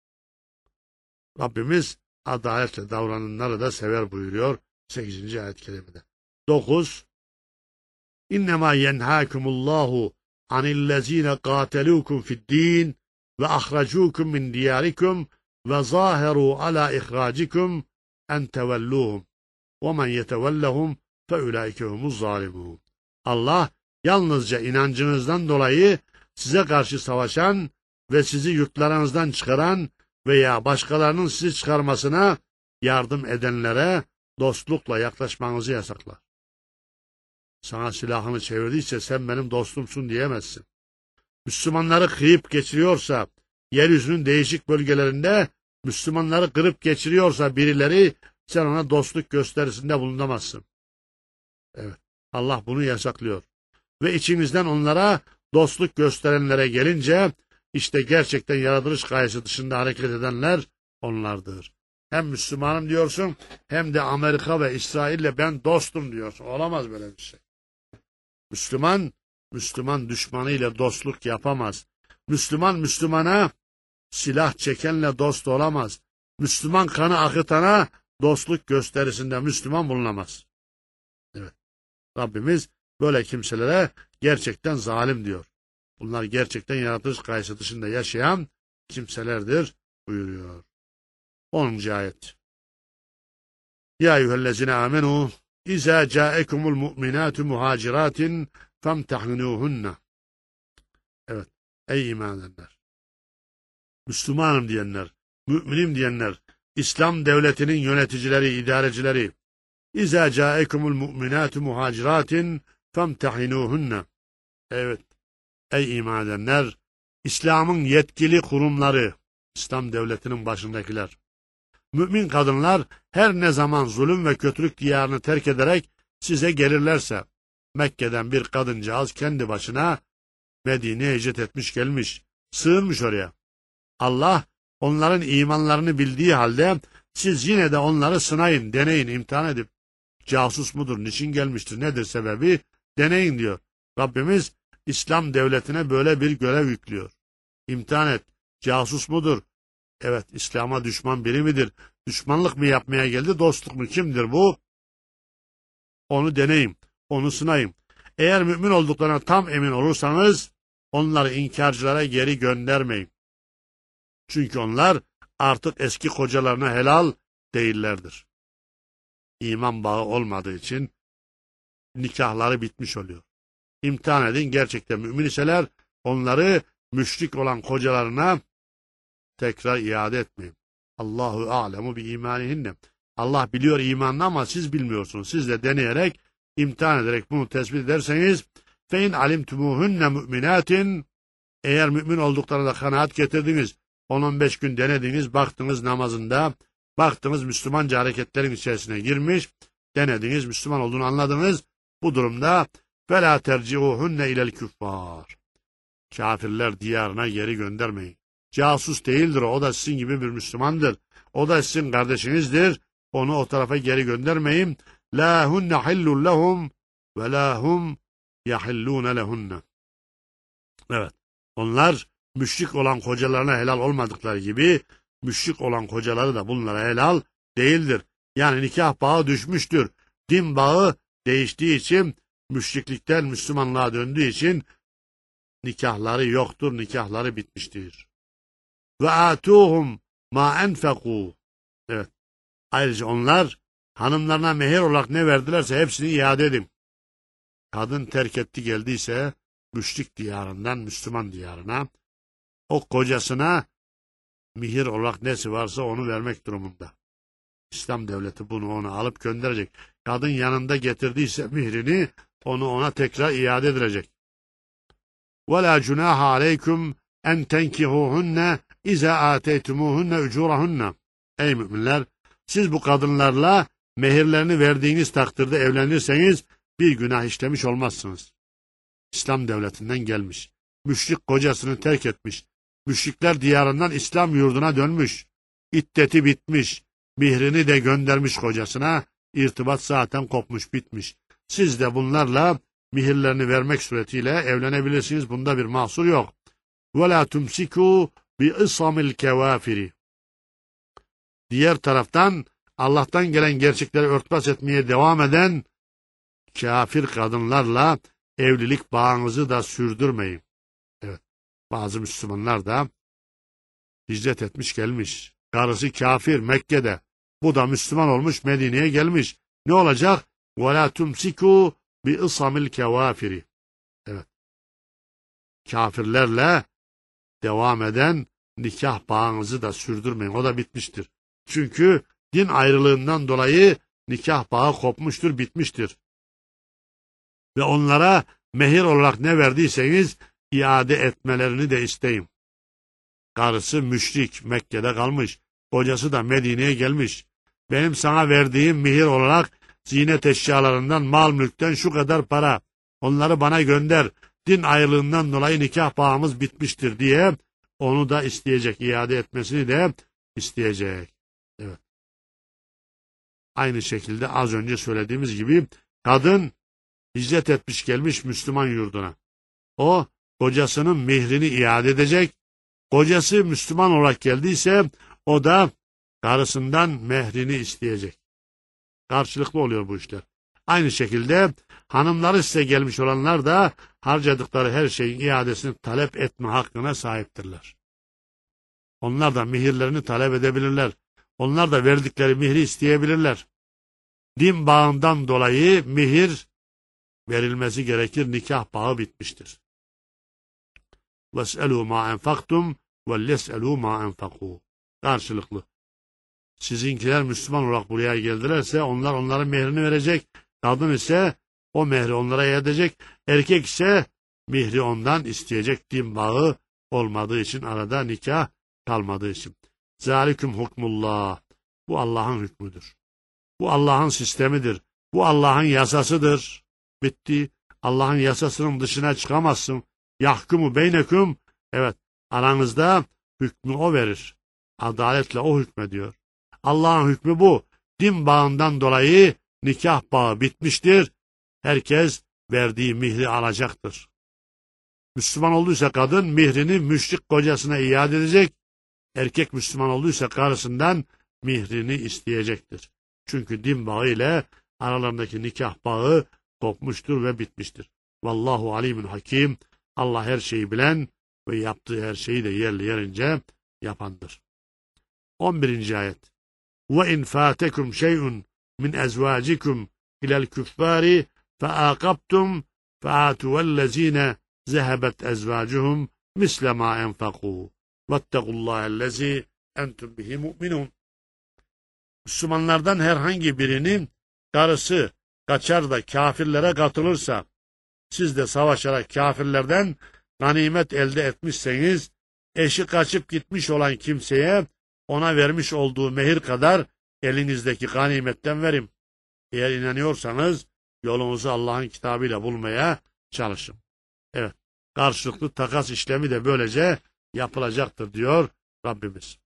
Rabbimiz adaletle davrananları da sever buyuruyor 8. ayet-i kerimede. 9. İnnemâ yenhâkumullahu anillezîne gâtelûkum fi'd-dîn ve ahracûkum min diyârikum ve zâherû alâ ihrâcikum en tevellûhum ve men yetevellehum feulâike humuz zâlimûn. Allah yalnızca inancınızdan dolayı size karşı savaşan ve sizi yurtlarınızdan çıkaran veya başkalarının sizi çıkarmasına yardım edenlere dostlukla yaklaşmanızı yasaklar. Sana silahını çevirdiyse sen benim dostumsun diyemezsin. Müslümanları kıyıp geçiriyorsa, yeryüzünün değişik bölgelerinde Müslümanları kırıp geçiriyorsa birileri, sen ona dostluk gösterisinde bulunamazsın. Evet, Allah bunu yasaklıyor. Ve içimizden onlara dostluk gösterenlere gelince, işte gerçekten yaratılış gayesi dışında hareket edenler onlardır. Hem Müslümanım diyorsun, hem de Amerika ve İsrail'le ben dostum diyorsun. Olamaz böyle bir şey. Müslüman düşmanıyla dostluk yapamaz. Müslüman Müslümana silah çekenle dost olamaz. Müslüman kanı akıtana dostluk gösterisinde Müslüman bulunamaz. Evet. Rabbimiz böyle kimselere gerçekten zalim diyor. Bunlar gerçekten yaratılış gayesi dışında yaşayan kimselerdir buyuruyor. 10. ayet. Ya eyyühellezine amenu İzâ câekumul mu'minâtu muhacirâtin femtehinûhunne. Evet, ey iman edenler, Müslümanım diyenler, müminim diyenler, İslam devletinin yöneticileri, idarecileri, İzâ câekumul mu'minâtu muhacirâtin femtehinûhunne. Evet, ey iman edenler, İslam'ın yetkili kurumları, İslam devletinin başındakiler, mümin kadınlar her ne zaman zulüm ve kötülük diyarını terk ederek size gelirlerse, Mekke'den bir kadıncağız kendi başına Medine'ye hicret etmiş gelmiş, sığınmış oraya. Allah onların imanlarını bildiği halde siz yine de onları sınayın, deneyin, imtihan edip, casus mudur, niçin gelmiştir, nedir sebebi, deneyin diyor. Rabbimiz İslam devletine böyle bir görev yüklüyor. İmtihan et, casus mudur? Evet, İslam'a düşman biri midir? Düşmanlık mı yapmaya geldi, dostluk mu? Kimdir bu? Onu deneyim, onu sınayım. Eğer mümin olduklarına tam emin olursanız, onları inkarcılara geri göndermeyin. Çünkü onlar artık eski kocalarına helal değillerdir. İman bağı olmadığı için nikahları bitmiş oluyor. İmtihan edin, gerçekten mümin iseler, onları müşrik olan kocalarına tekrar iade etmeyin. Allahu a'lemu bi imanihinne. Allah biliyor imanını ama siz bilmiyorsunuz. Siz de deneyerek, imtihan ederek bunu tespit ederseniz, fe in alimtumuhunne müminatin, eğer mümin olduklarına da kanaat getirdiniz, 10-15 gün denediniz, baktınız namazında, baktınız Müslümanca hareketlerin içerisine girmiş, denediniz, Müslüman olduğunu anladınız, bu durumda فَلَا تَرْجِعُوهُنَّ اِلَى الْكُفَّارِ. Kafirler diyarına geri göndermeyin. Casus değildir o da sizin gibi bir Müslümandır. O da sizin kardeşinizdir. Onu o tarafa geri göndermeyin. لَا هُنَّ حِلُّ لَهُمْ وَلَا هُمْ يَحِلُّونَ لَهُنَّ. Evet. Onlar müşrik olan kocalarına helal olmadıkları gibi müşrik olan kocaları da bunlara helal değildir. Yani nikah bağı düşmüştür. Din bağı değiştiği için, müşriklikten Müslümanlığa döndüğü için nikahları yoktur, nikahları bitmiştir. Ve atuhum ma enfeku. Evet. Ayrıca onlar hanımlarına mehir olarak ne verdilerse hepsini iade edin. Kadın terk etti geldiyse müşrik diyarından Müslüman diyarına, o kocasına mihir olarak nesi varsa onu vermek durumunda. İslam devleti bunu ona alıp gönderecek. Kadın yanında getirdiyse mihrini, onu ona tekrar iade edilecek. وَلَا جُنَاهَ عَلَيْكُمْ اَنْ تَنْكِهُوهُنَّ اِذَا آتَيْتُمُوهُنَّ اُجُورَهُنَّ. Ey müminler! Siz bu kadınlarla mehirlerini verdiğiniz takdirde evlenirseniz bir günah işlemiş olmazsınız. İslam devletinden gelmiş. Müşrik kocasını terk etmiş. Müşrikler diyarından İslam yurduna dönmüş. İddeti bitmiş. Mihrini de göndermiş kocasına. İrtibat zaten kopmuş, bitmiş. Siz de bunlarla mihirlerini vermek suretiyle evlenebilirsiniz. Bunda bir mahsur yok. وَلَا تُمْسِكُوا بِإِصَمِ الْكَوَافِرِ. Diğer taraftan Allah'tan gelen gerçekleri örtbas etmeye devam eden kafir kadınlarla evlilik bağınızı da sürdürmeyin. Evet, bazı Müslümanlar da hicret etmiş gelmiş. Karısı kafir Mekke'de. Bu da Müslüman olmuş Medine'ye gelmiş. Ne olacak? وَلَا تُمْسِكُوا بِإِصَمِ الْكَوَافِرِ. Evet. Kafirlerle devam eden nikah bağınızı da sürdürmeyin. O da bitmiştir. Çünkü din ayrılığından dolayı nikah bağı kopmuştur, bitmiştir. Ve onlara mehir olarak ne verdiyseniz iade etmelerini de isteyin. Karısı müşrik Mekke'de kalmış. Kocası da Medine'ye gelmiş. Benim sana verdiğim mihir olarak ziynet eşyalarından, mal mülkten şu kadar para. Onları bana gönder. Din ayrılığından dolayı nikah bağımız bitmiştir diye onu da isteyecek. İade etmesini de isteyecek. Evet. Aynı şekilde az önce söylediğimiz gibi kadın hicret etmiş gelmiş Müslüman yurduna. O kocasının mihrini iade edecek. Kocası Müslüman olarak geldiyse o da karısından mehrini isteyecek. Karşılıklı oluyor bu işler. Aynı şekilde hanımları size gelmiş olanlar da harcadıkları her şeyin iadesini talep etme hakkına sahiptirler. Onlar da mihirlerini talep edebilirler. Onlar da verdikleri mihri isteyebilirler. Din bağından dolayı mihir verilmesi gerekir. Nikah bağı bitmiştir. وَاسْأَلُوا مَا اَنْفَقْتُمْ وَلْيَسْأَلُوا مَا اَنْفَقُوا. Karşılıklı. Sizinkiler Müslüman olarak buraya geldilerse onlar onların mehrini verecek. Kadın ise o mehri onlara edecek. Erkek ise mihri ondan isteyecek. Din bağı olmadığı için, arada nikah kalmadığı için. Zâliküm hukmullah. Bu Allah'ın hükmüdür. Bu Allah'ın sistemidir. Bu Allah'ın yasasıdır. Bitti. Allah'ın yasasının dışına çıkamazsın. Yahkumu beyneküm. Evet, aranızda hükmü o verir. Adaletle o hükmediyor. Allah'ın hükmü bu. Din bağından dolayı nikah bağı bitmiştir. Herkes verdiği mihri alacaktır. Müslüman olduysa kadın mihrini müşrik kocasına iade edecek. Erkek Müslüman olduysa karısından mihrini isteyecektir. Çünkü din bağı ile aralarındaki nikah bağı kopmuştur ve bitmiştir. Vallahu alimun hakim. Allah her şeyi bilen ve yaptığı her şeyi de yerli yerince yapandır. 11. ayet. وَاِنْ فَاتَكُمْ شَيْءٌ مِنْ اَزْوَاجِكُمْ اِلَى الْكُفَّارِ فَآقَبْتُمْ فَآتُوا الَّذ۪ينَ ذَهَبَتْ اَزْوَاجُهُمْ مِسْلَ مَا اَنْفَقُوا وَاتَّقُوا اللّٰهَ الَّذ۪ي اَنْتُمْ بِهِ مُؤْمِنُونَ. Müslümanlardan herhangi birinin karısı kaçar da kafirlere katılırsa, siz de savaşarak kafirlerden ganimet elde etmişseniz, eşi kaçıp gitmiş olan kimseye ona vermiş olduğu mehir kadar elinizdeki ganimetten verin. Eğer inanıyorsanız yolunuzu Allah'ın kitabıyla bulmaya çalışın. Evet, karşılıklı takas işlemi de böylece yapılacaktır diyor Rabbimiz.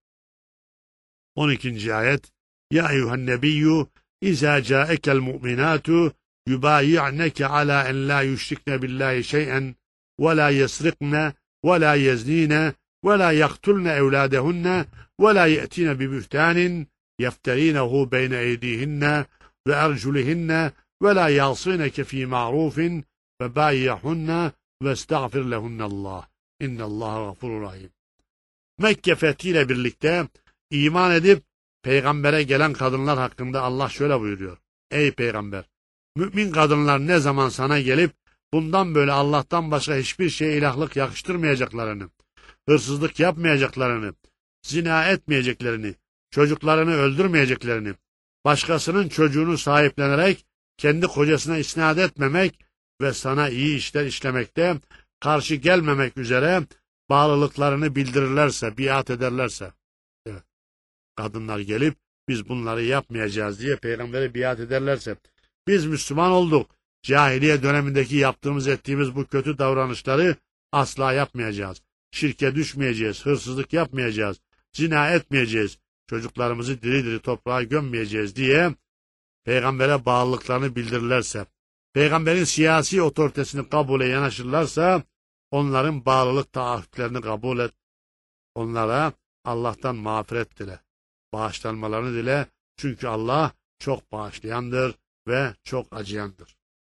12. ayet. Ya eyyuhen nebiyyü izâ câekel mu'minâtu yubayi'neke alâ en lâ yüşrikne billahi şey'en ve lâ yesrikne ولا يزنين ولا يقتلن أولادهن ولا يأتين ببهتان يفترينه بين أيديهن وأرجلهن ولا يعصينك في معروف فبايعهن واستغفر لهن الله. İnnallâhe gafurur rahim. Mekke fethiyle birlikte iman edip peygambere gelen kadınlar hakkında Allah şöyle buyuruyor. Ey peygamber! Mümin kadınlar ne zaman sana gelip bundan böyle Allah'tan başka hiçbir şeye ilahlık yakıştırmayacaklarını, hırsızlık yapmayacaklarını, zina etmeyeceklerini, çocuklarını öldürmeyeceklerini, başkasının çocuğunu sahiplenerek kendi kocasına isnat etmemek ve sana iyi işler işlemekte karşı gelmemek üzere bağlılıklarını bildirirlerse, biat ederlerse, evet, kadınlar gelip biz bunları yapmayacağız diye peygambere biat ederlerse, biz Müslüman olduk, cahiliye dönemindeki yaptığımız ettiğimiz bu kötü davranışları asla yapmayacağız, şirke düşmeyeceğiz, hırsızlık yapmayacağız, zina etmeyeceğiz, çocuklarımızı diri diri toprağa gömmeyeceğiz diye peygambere bağlılıklarını bildirirlerse, peygamberin siyasi otoritesini kabule yanaşırlarsa, onların bağlılık taahhütlerini kabul et. Onlara Allah'tan mağfiret dile, bağışlanmalarını dile. Çünkü Allah çok bağışlayandır ve çok acıyandır.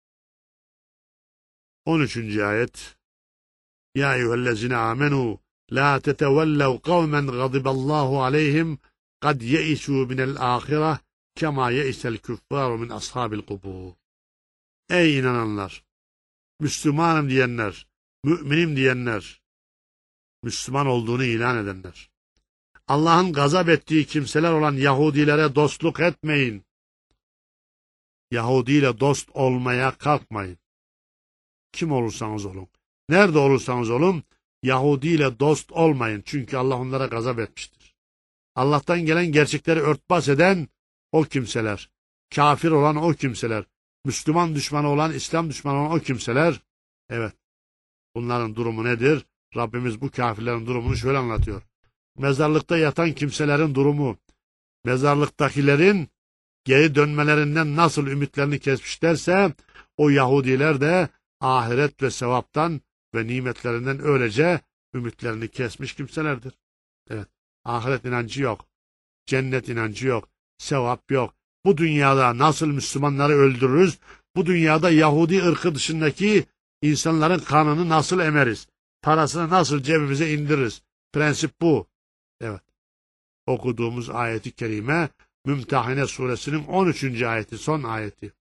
13. ayet. Ya eyyühellezine amenu la tetevellev kavmen gadiballahu aleyhim kad yeisû minel âhireh kema yeisel küffâru min ashabil kubur. Ey inananlar! Müslümanım diyenler, müminim diyenler, Müslüman olduğunu ilan edenler, Allah'ın gazap ettiği kimseler olan Yahudilere dostluk etmeyin. Yahudi ile dost olmaya kalkmayın. Kim olursanız olun, nerede olursanız olun, Yahudi ile dost olmayın. Çünkü Allah onlara gazap etmiştir. Allah'tan gelen gerçekleri örtbas eden o kimseler, kafir olan o kimseler, Müslüman düşmanı olan, İslam düşmanı olan o kimseler, evet, bunların durumu nedir? Rabbimiz bu kafirlerin durumunu şöyle anlatıyor. Mezarlıkta yatan kimselerin durumu, mezarlıktakilerin geri dönmelerinden nasıl ümitlerini kesmişlerse, o Yahudiler de ahiret ve sevaptan ve nimetlerinden öylece ümitlerini kesmiş kimselerdir. Evet, ahiret inancı yok, cennet inancı yok, sevap yok. Bu dünyada nasıl Müslümanları öldürürüz, bu dünyada Yahudi ırkı dışındaki insanların kanını nasıl emeriz, parasını nasıl cebimize indiririz. Prensip bu. Evet. Okuduğumuz ayeti kerime Mümtehine suresinin 13. ayeti, son ayeti.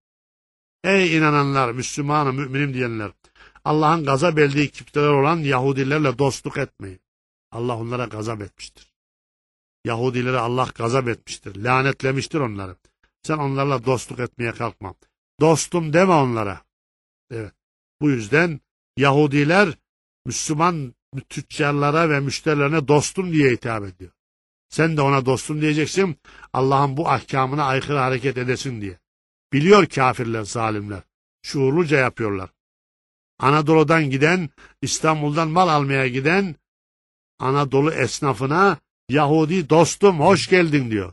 Ey inananlar, Müslümanım, müminim diyenler, Allah'ın gazap ettiği kimseler olan Yahudilerle dostluk etmeyin. Allah onlara gazap etmiştir. Yahudilere Allah gazap etmiştir, lanetlemiştir onları. Sen onlarla dostluk etmeye kalkma. Dostum deme onlara. Evet. Bu yüzden Yahudiler Müslüman tüccarlara ve müşterilerine dostum diye hitap ediyor. Sen de ona dostum diyeceksin, Allah'ın bu ahkamına aykırı hareket edesin diye. Biliyor kafirler, zalimler. Şuurluca yapıyorlar. Anadolu'dan giden, İstanbul'dan mal almaya giden Anadolu esnafına Yahudi dostum hoş geldin diyor.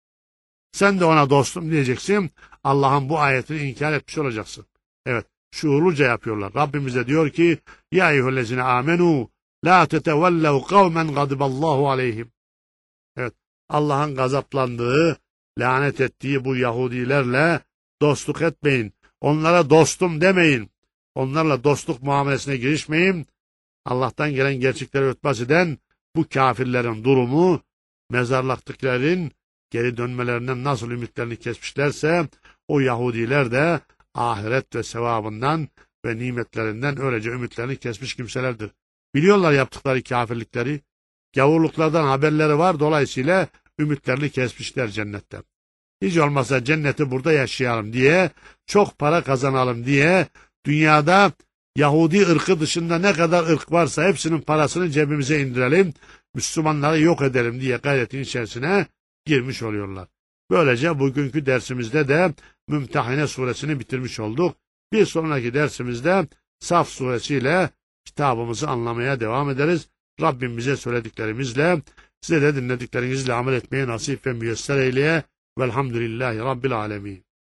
Sen de ona dostum diyeceksin, Allah'ın bu ayetini inkar etmiş olacaksın. Evet, şuurluca yapıyorlar. Rabbimiz de diyor ki, Ya eyyühellezine amenu, la tetevellev kavmen gadiballahu aleyhim. Evet, Allah'ın gazaplandığı, lanet ettiği bu Yahudilerle dostluk etmeyin. Onlara dostum demeyin. Onlarla dostluk muamelesine girişmeyin. Allah'tan gelen gerçekleri örtbas eden bu kafirlerin durumu, mezarlıktakilerin geri dönmelerinden nasıl ümitlerini kesmişlerse, o Yahudiler de ahiret ve sevabından ve nimetlerinden öylece ümitlerini kesmiş kimselerdir. Biliyorlar yaptıkları kafirlikleri, gavurluklardan haberleri var, dolayısıyla ümitlerini kesmişler cennetten. Hiç olmazsa cenneti burada yaşayalım diye, çok para kazanalım diye, dünyada Yahudi ırkı dışında ne kadar ırk varsa hepsinin parasını cebimize indirelim, Müslümanları yok edelim diye gayretin içerisine girmiş oluyorlar. Böylece bugünkü dersimizde de Mümtehine suresini bitirmiş olduk. Bir sonraki dersimizde Saf suresiyle kitabımızı anlamaya devam ederiz. Rabbim bize söylediklerimizle, size de dinlediklerinizle amel etmeye nasip ve müyesser eyleye. Velhamdülillahi Rabbil alemin.